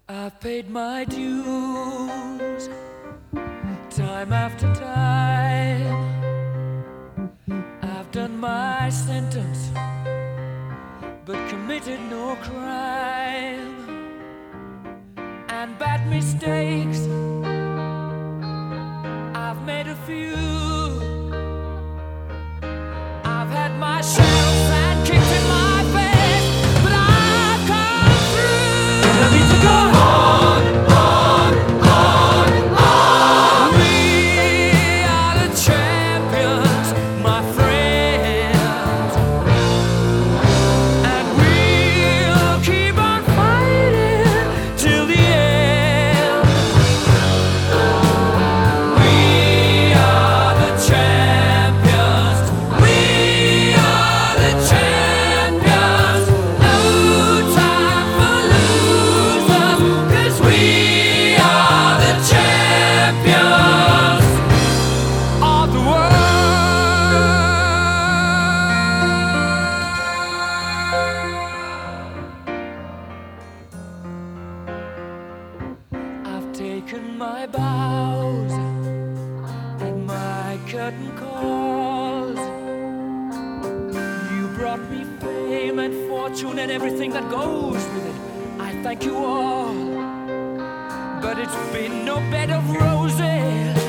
I've paid my dues time after time. I've done my sentence but committed no crime. And bad mistakes, I've made a few. I've had my share of sand kicked in my face, but I've come through. I need to go on, on. We are the champions, my friends, and we'll keep on fighting till the end. We are the champions. We are the champions. No time for losers, 'cause we are the champions of the world. I've taken my bows and my curtain calls. You brought me fame and fortune and everything that goes with it. I thank you all, but it's been no bed of roses.